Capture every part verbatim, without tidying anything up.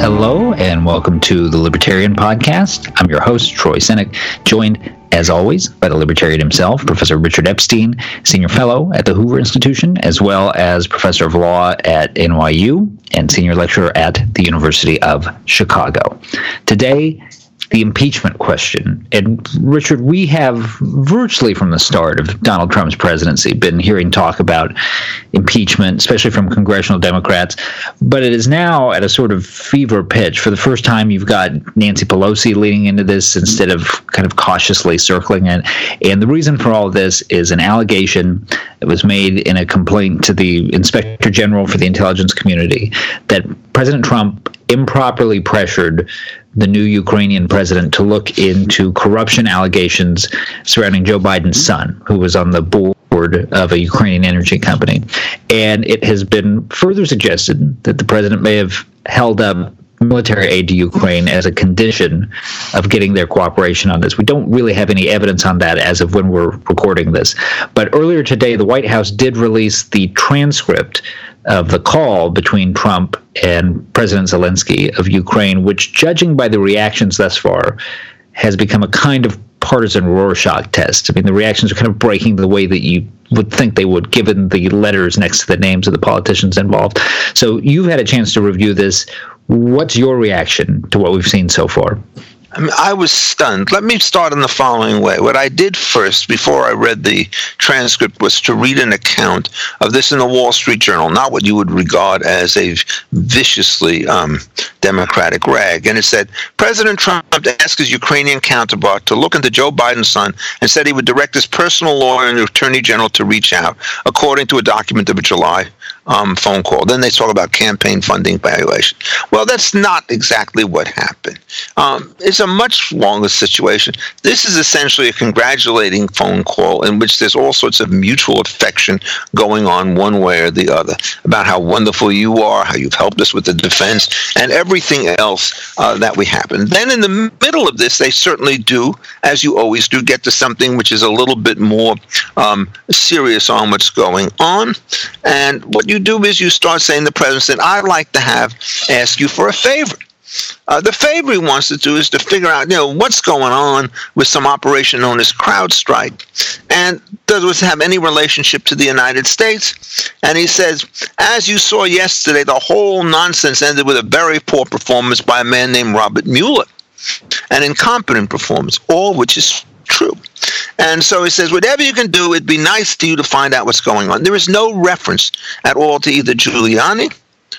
Hello, and welcome to the Libertarian Podcast. I'm your host, Troy Senek, joined, as always, by the Libertarian himself, Professor Richard Epstein, Senior Fellow at the Hoover Institution, as well as Professor of Law at N Y U and Senior Lecturer at the University of Chicago. Today, the impeachment question. And Richard, we have virtually from the start of Donald Trump's presidency been hearing talk about impeachment, especially from congressional Democrats. But it is now at a sort of fever pitch. For the first time, you've got Nancy Pelosi leading into this instead of kind of cautiously circling it. And the reason for all of this is an allegation that was made in a complaint to the Inspector General for the intelligence community that President Trump improperly pressured the new Ukrainian president to look into corruption allegations surrounding Joe Biden's son, who was on the board of a Ukrainian energy company. And it has been further suggested that the president may have held up military aid to Ukraine as a condition of getting their cooperation on this. We don't really have any evidence on that as of when we're recording this. But earlier today, the White House did release the transcript of the call between Trump and President Zelensky of Ukraine, which, judging by the reactions thus far, has become a kind of partisan Rorschach test. I mean, the reactions are kind of breaking the way that you would think they would, given the letters next to the names of the politicians involved. So you've had a chance to review this. What's your reaction to what we've seen so far? I mean, I was stunned. Let me start in the following way. What I did first, before I read the transcript, was to read an account of this in the Wall Street Journal, not what you would regard as a viciously um, Democratic rag. And it said, President Trump asked his Ukrainian counterpart to look into Joe Biden's son and said he would direct his personal lawyer and the Attorney General to reach out, according to a document of a July Um, phone call. Then they talk about campaign funding violation. Well, that's not exactly what happened. Um, it's a much longer situation. This is essentially a congratulating phone call in which there's all sorts of mutual affection going on one way or the other about how wonderful you are, how you've helped us with the defense, and everything else uh, that we happen. Then in the middle of this, they certainly do, as you always do, get to something which is a little bit more um, serious on what's going on. And what you do is you start saying to the president, I'd like to have ask you for a favor. Uh, the favor he wants to do is to figure out, you know, what's going on with some operation known as CrowdStrike, and does it have any relationship to the United States? And he says, as you saw yesterday, the whole nonsense ended with a very poor performance by a man named Robert Mueller, an incompetent performance, all which is true. And so he says, whatever you can do, it'd be nice to you to find out what's going on. There is no reference at all to either Giuliani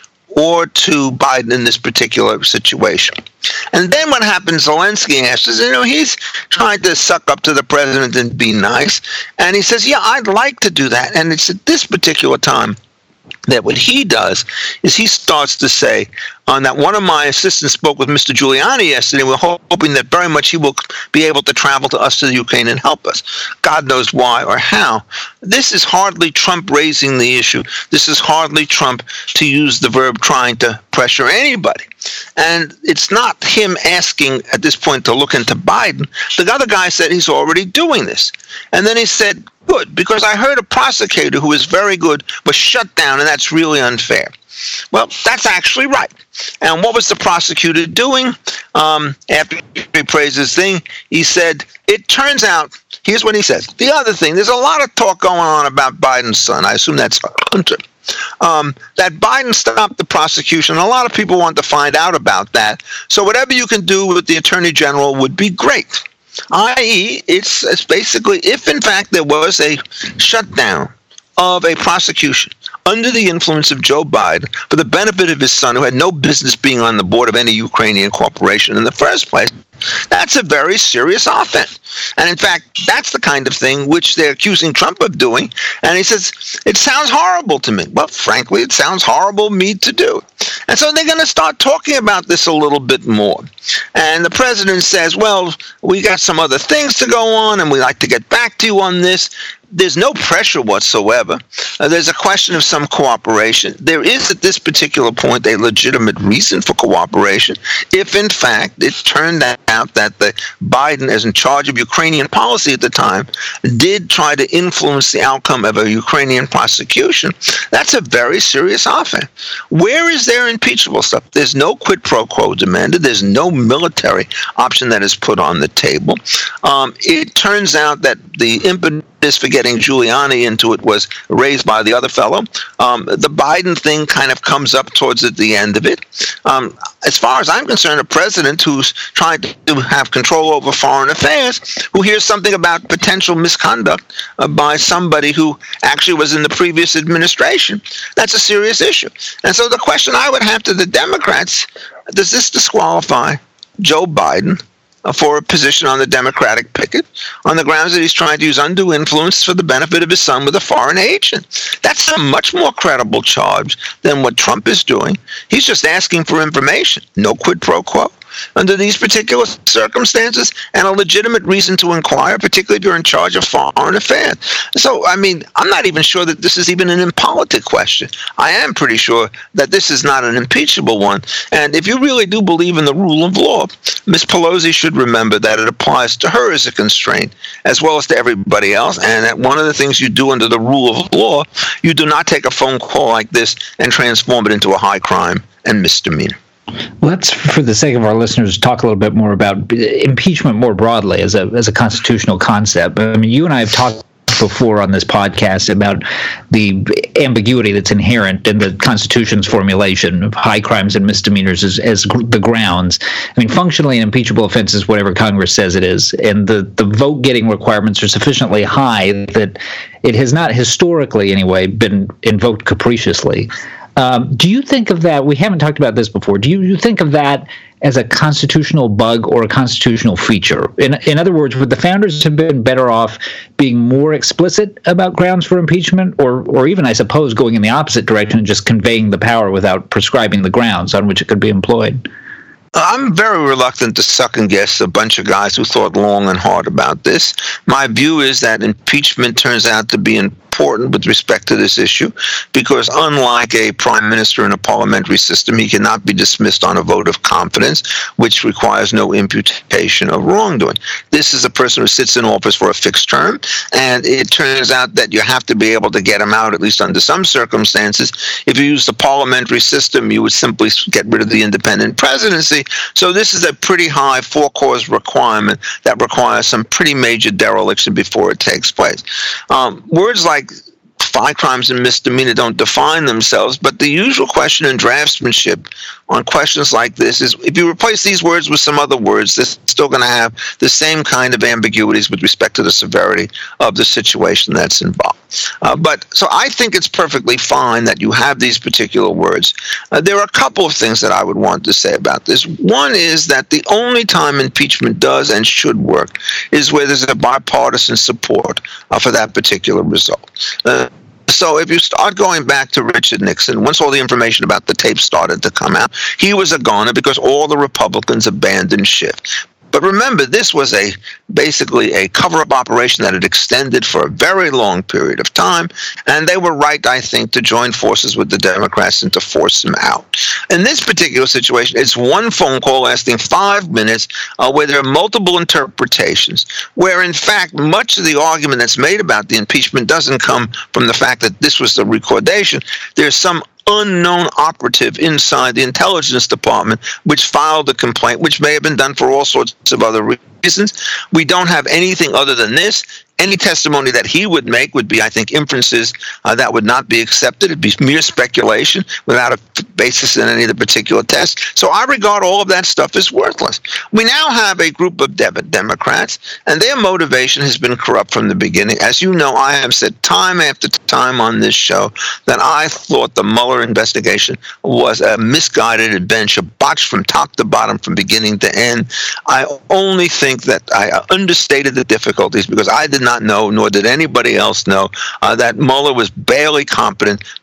or to Biden in this particular situation. And then what happens, Zelensky asks, you know, he's trying to suck up to the president and be nice. And he says, yeah, I'd like to do that. And it's at this particular time that what he does is he starts to say on that one of my assistants spoke with Mister Giuliani yesterday. We're hoping that very much he will be able to travel to us to the Ukraine and help us. God knows why or how. This is hardly Trump raising the issue. This is hardly Trump, to use the verb, trying to pressure anybody. And it's not him asking at this point to look into Biden. The other guy said he's already doing this. And then he said, good, because I heard a prosecutor who is very good was shut down, and that's really unfair. Well, that's actually right. And what was the prosecutor doing? Um, after he praised his thing, he said, it turns out, here's what he says. The other thing, there's a lot of talk going on about Biden's son. I assume that's Hunter. Um, that Biden stopped the prosecution. A lot of people want to find out about that. So whatever you can do with the Attorney General would be great. that is, it's, it's basically, if in fact there was a shutdown of a prosecution under the influence of Joe Biden for the benefit of his son, who had no business being on the board of any Ukrainian corporation in the first place, that's a very serious offense. And in fact, that's the kind of thing which they're accusing Trump of doing. And he says, it sounds horrible to me. Well, frankly, it sounds horrible to me to do. And so they're going to start talking about this a little bit more. And the president says, well, we got some other things to go on, and we'd like to get back to you on this. There's no pressure whatsoever. Uh, there's a question of some cooperation. There is, at this particular point, a legitimate reason for cooperation if, in fact, it turned out out that the Biden, as in charge of Ukrainian policy at the time, did try to influence the outcome of a Ukrainian prosecution, that's a very serious offense. Where is their impeachable stuff? There's no quid pro quo demanded. There's no military option that is put on the table. Um, it turns out that the impetus for getting Giuliani into it was raised by the other fellow. Um, the Biden thing kind of comes up towards at the end of it. Um, as far as I'm concerned, a president who's trying to have control over foreign affairs, who hears something about potential misconduct uh, by somebody who actually was in the previous administration, that's a serious issue. And so the question I would have to the Democrats, does this disqualify Joe Biden for a position on the Democratic ticket on the grounds that he's trying to use undue influence for the benefit of his son with a foreign agent? That's a much more credible charge than what Trump is doing. He's just asking for information, no quid pro quo under these particular circumstances, and a legitimate reason to inquire, particularly if you're in charge of foreign affairs. So, I mean, I'm not even sure that this is even an impolitic question. I am pretty sure that this is not an impeachable one. And if you really do believe in the rule of law, Miz Pelosi should remember that it applies to her as a constraint, as well as to everybody else, and that one of the things you do under the rule of law, you do not take a phone call like this and transform it into a high crime and misdemeanor. Let's, for the sake of our listeners, talk a little bit more about impeachment more broadly as a as a constitutional concept. I mean, you and I have talked before on this podcast about the ambiguity that's inherent in the Constitution's formulation of high crimes and misdemeanors as, as the grounds. I mean, functionally, an impeachable offense is whatever Congress says it is, and the, the vote-getting requirements are sufficiently high that it has not historically, anyway, been invoked capriciously. Um, do you think of that? We haven't talked about this before. Do you, you think of that as a constitutional bug or a constitutional feature? In, in other words, would the founders have been better off being more explicit about grounds for impeachment, or, or even, I suppose, going in the opposite direction and just conveying the power without prescribing the grounds on which it could be employed? I'm very reluctant to second guess a bunch of guys who thought long and hard about this. My view is that impeachment turns out to be important with respect to this issue because unlike a prime minister in a parliamentary system, he cannot be dismissed on a vote of confidence, which requires no imputation of wrongdoing. This is a person who sits in office for a fixed term, and it turns out that you have to be able to get him out, at least under some circumstances. If you use the parliamentary system, you would simply get rid of the independent presidency. So this is a pretty high four-cause requirement that requires some pretty major dereliction before it takes place. Um, words like high crimes and misdemeanor don't define themselves, but the usual question in draftsmanship on questions like this is if you replace these words with some other words, they're still going to have the same kind of ambiguities with respect to the severity of the situation that's involved. Uh, but so I think it's perfectly fine that you have these particular words. Uh, there are a couple of things that I would want to say about this. One is that the only time impeachment does and should work is where there's a bipartisan support uh, for that particular result. Uh, So if you start going back to Richard Nixon, once all the information about the tape started to come out, he was a goner because all the Republicans abandoned ship. But remember, this was a basically a cover-up operation that had extended for a very long period of time, and they were right, I think, to join forces with the Democrats and to force him out. In this particular situation, it's one phone call lasting five minutes uh, where there are multiple interpretations, where, in fact, much of the argument that's made about the impeachment doesn't come from the fact that this was the recordation. There's some unknown operative inside the intelligence department which filed a complaint, which may have been done for all sorts of other reasons. We don't have anything other than this. Any testimony that he would make would be, I think, inferences uh, that would not be accepted. It'd be mere speculation without a basis in any of the particular tests. So I regard all of that stuff as worthless. We now have a group of de- Democrats, and their motivation has been corrupt from the beginning. As you know, I have said time after time on this show that I thought the Mueller investigation was a misguided adventure, botched from top to bottom, from beginning to end. I only think that I understated the difficulties because I did not not know, nor did anybody else know, uh, that Mueller was barely competent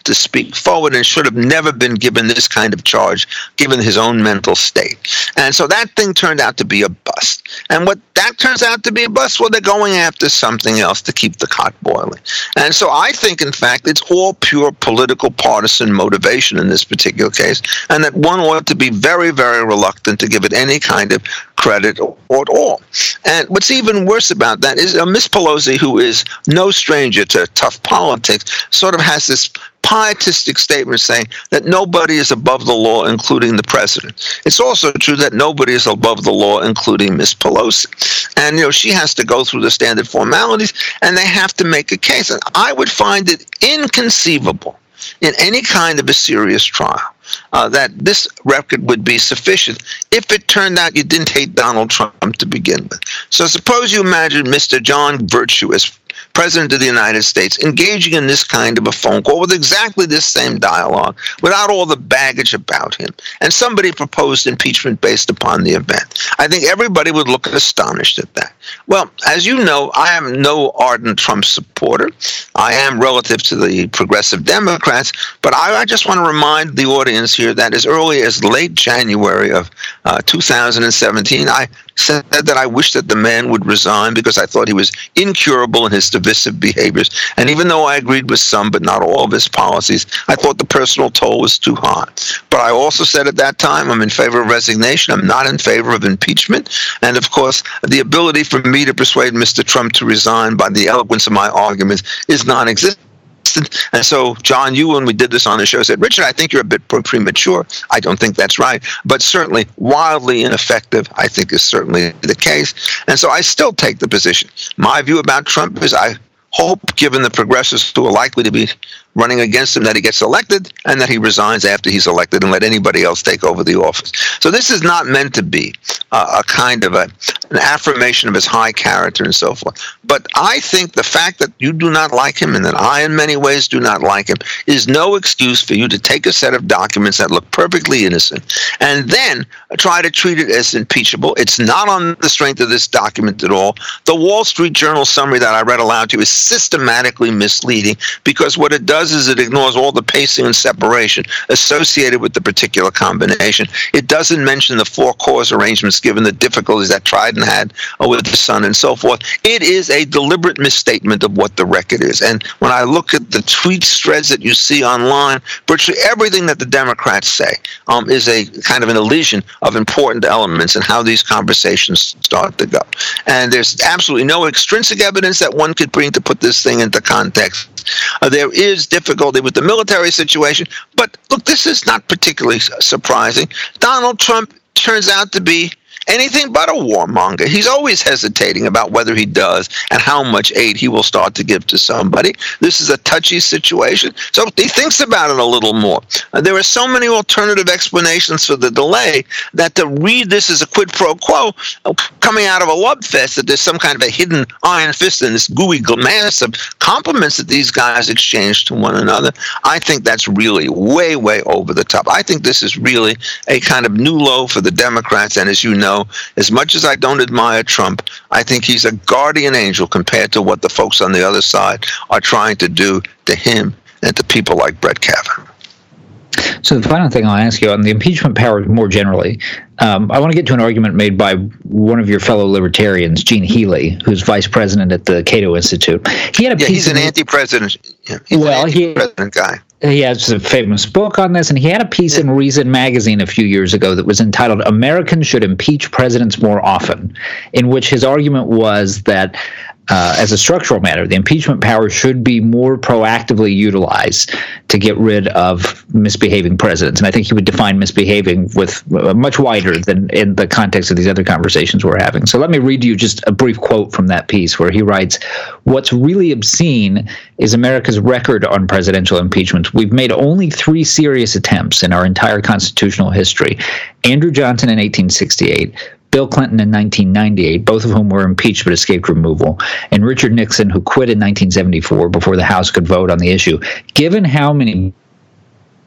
to speak forward and should have never been given this kind of charge, given his own mental state. And so that thing turned out to be a bust. And what that turns out to be a bust, well, they're going after something else to keep the pot boiling. And so I think, in fact, it's all pure political partisan motivation in this particular case, and that one ought to be very, very reluctant to give it any kind of credit or at all. And what's even worse about that is uh, Miss Pelosi, who is no stranger to tough politics, sort of has this pietistic statement saying that nobody is above the law, including the president. It's also true that nobody is above the law, including Miss Pelosi. And, you know, she has to go through the standard formalities, and they have to make a case. And I would find it inconceivable in any kind of a serious trial uh, that this record would be sufficient if it turned out you didn't hate Donald Trump to begin with. So suppose you imagine Mister John Virtuous, President of the United States, engaging in this kind of a phone call with exactly this same dialogue, without all the baggage about him, and somebody proposed impeachment based upon the event. I think everybody would look astonished at that. Well, as you know, I am no ardent Trump supporter. I am relative to the progressive Democrats, but I, I just want to remind the audience here that as early as late January of uh, two thousand seventeen, I said that I wished that the man would resign because I thought he was incurable in his divisive behaviors. And even though I agreed with some but not all of his policies, I thought the personal toll was too high. But I also said at that time I'm in favor of resignation. I'm not in favor of impeachment. And of course, the ability for me to persuade Mister Trump to resign by the eloquence of my arguments is non-existent. And so, John, you, when we did this on the show, said, Richard, I think you're a bit premature. I don't think that's right. But certainly wildly ineffective, I think, is certainly the case. And so I still take the position. My view about Trump is I hope, given the progressives who are likely to be running against him, that he gets elected and that he resigns after he's elected and let anybody else take over the office. So this is not meant to be uh, a kind of a, an affirmation of his high character and so forth. But I think the fact that you do not like him and that I in many ways do not like him is no excuse for you to take a set of documents that look perfectly innocent and then try to treat it as impeachable. It's not on the strength of this document at all. The Wall Street Journal summary that I read aloud to you is systematically misleading because what it does is it ignores all the pacing and separation associated with the particular combination. It doesn't mention the four cause arrangements given the difficulties that Trident had with the sun and so forth. It is a deliberate misstatement of what the record is. And when I look at the tweet threads that you see online, virtually everything that the Democrats say um, is a kind of an elision of important elements and how these conversations start to go. And there's absolutely no extrinsic evidence that one could bring to put this thing into context. Uh, there is difficulty with the military situation, but look, this is not particularly surprising. Donald Trump turns out to be anything but a warmonger. He's always hesitating about whether he does and how much aid he will start to give to somebody. This is a touchy situation, so he thinks about it a little more. Uh, there are so many alternative explanations for the delay that to read this as a quid pro quo uh, coming out of a love fest, that there's some kind of a hidden iron fist in this gooey mass of compliments that these guys exchange to one another, I think that's really way, way over the top. I think this is really a kind of new low for the Democrats, and as you know, as much as I don't admire Trump, I think he's a guardian angel compared to what the folks on the other side are trying to do to him and to people like Brett Kavanaugh. So the final thing I'll ask you on the impeachment powers more generally, um, I want to get to an argument made by one of your fellow libertarians, Gene Healy, who's vice president at the Cato Institute. He had a yeah, piece he's an anti-president. Yeah, he's well, an anti-president he, guy. He has a famous book on this, and he had a piece yeah. in Reason magazine a few years ago that was entitled "Americans Should Impeach Presidents More Often," in which his argument was that Uh, as a structural matter, the impeachment power should be more proactively utilized to get rid of misbehaving presidents. And I think he would define misbehaving with uh, much wider than in the context of these other conversations we're having. So let me read you just a brief quote from that piece where he writes, "What's really obscene is America's record on presidential impeachment. We've made only three serious attempts in our entire constitutional history. Andrew Johnson in eighteen sixty-eight, Bill Clinton in nineteen ninety-eight, both of whom were impeached but escaped removal, and Richard Nixon, who quit in nineteen seventy-four before the House could vote on the issue. Given how many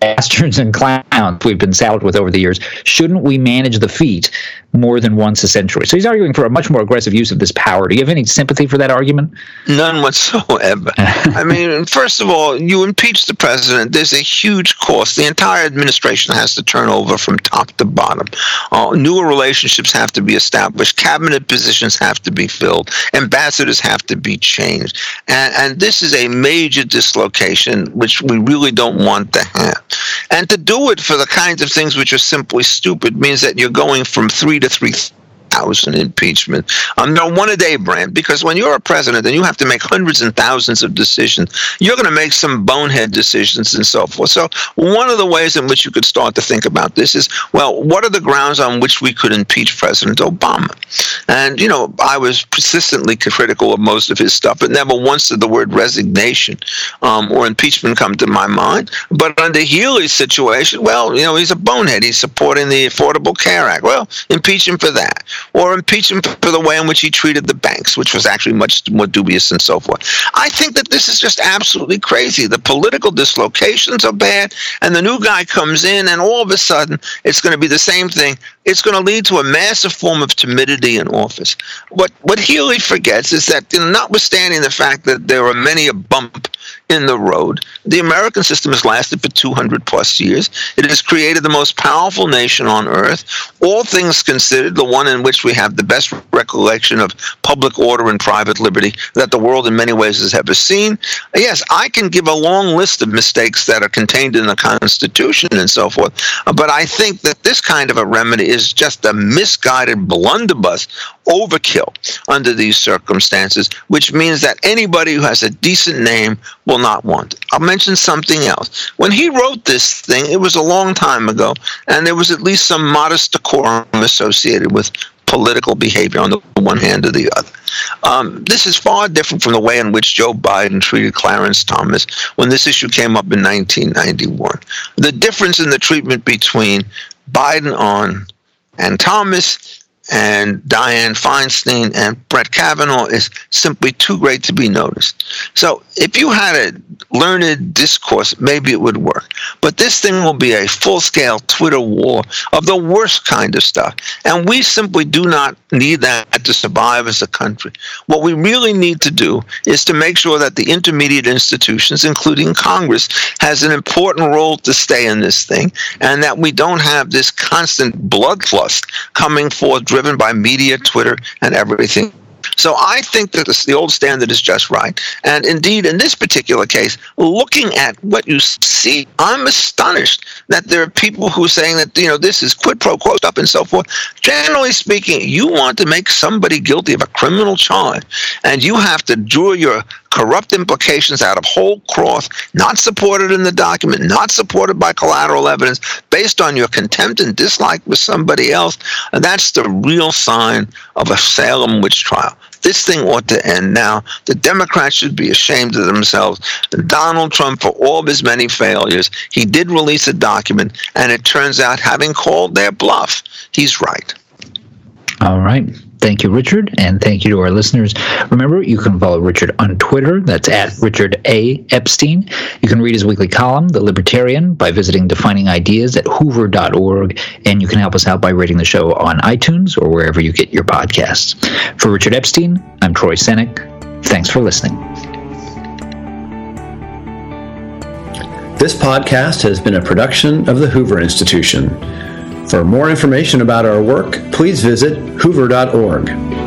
bastards and clowns we've been saddled with over the years, shouldn't we manage the feat more than once a century? So he's arguing for a much more aggressive use of this power. Do you have any sympathy for that argument? None whatsoever. I mean, first of all, you impeach the president, there's a huge cost. The entire administration has to turn over from top to bottom. Uh, newer relationships have to be established. Cabinet positions have to be filled. Ambassadors have to be changed. And, and this is a major dislocation, which we really don't want to have. And to do it for the kinds of things which are simply stupid means that you're going from three to three thousand impeachment. Um, no, one a day, Brand, because when you're a president and you have to make hundreds and thousands of decisions, you're going to make some bonehead decisions and so forth. So one of the ways in which you could start to think about this is, well, what are the grounds on which we could impeach President Obama? And, you know, I was persistently critical of most of his stuff, but never once did the word resignation um, or impeachment come to my mind. But under Healey's situation, well, you know, he's a bonehead. He's supporting the Affordable Care Act. Well, impeach him for that. Or impeach him for the way in which he treated the banks, which was actually much more dubious and so forth. I think that this is just absolutely crazy. The political dislocations are bad, and the new guy comes in, and all of a sudden, it's going to be the same thing. It's going to lead to a massive form of timidity in office. What what Healey forgets is that, you know, notwithstanding the fact that there are many a bump in the road, the American system has lasted for two hundred plus years. It has created the most powerful nation on earth. All things considered, the one in which we have the best recollection of public order and private liberty that the world in many ways has ever seen. Yes, I can give a long list of mistakes that are contained in the Constitution and so forth, but I think that this kind of a remedy is just a misguided blunderbuss overkill under these circumstances, which means that anybody who has a decent name will not want it. I'll mention something else. When he wrote this thing, it was a long time ago, and there was at least some modest decorum associated with political behavior on the one hand or the other. Um, this is far different from the way in which Joe Biden treated Clarence Thomas when this issue came up in nineteen ninety-one. The difference in the treatment between Biden on and Thomas and Dianne Feinstein and Brett Kavanaugh is simply too great to be noticed. So if you had a learned discourse, maybe it would work. But this thing will be a full-scale Twitter war of the worst kind of stuff. And we simply do not need that to survive as a country. What we really need to do is to make sure that the intermediate institutions, including Congress, has an important role to stay in this thing, and that we don't have this constant bloodlust coming forth driven by media, Twitter, and everything. So I think that this, the old standard is just right. And indeed, in this particular case, looking at what you see, I'm astonished that there are people who are saying that, you know, this is quid pro quo stuff and so forth. Generally speaking, you want to make somebody guilty of a criminal charge, and you have to draw your corrupt implications out of whole cloth, not supported in the document, not supported by collateral evidence, based on your contempt and dislike with somebody else. And that's the real sign of a Salem witch trial. This thing ought to end now. The Democrats should be ashamed of themselves. Donald Trump, for all of his many failures, he did release a document, and it turns out, having called their bluff, he's right. All right. Thank you, Richard, and thank you to our listeners. Remember, you can follow Richard on Twitter. That's at Richard A. Epstein. You can read his weekly column, The Libertarian, by visiting Defining Ideas at hoover dot org, and you can help us out by rating the show on iTunes or wherever you get your podcasts. For Richard Epstein, I'm Troy Senik. Thanks for listening. This podcast has been a production of the Hoover Institution. For more information about our work, please visit hoover dot org.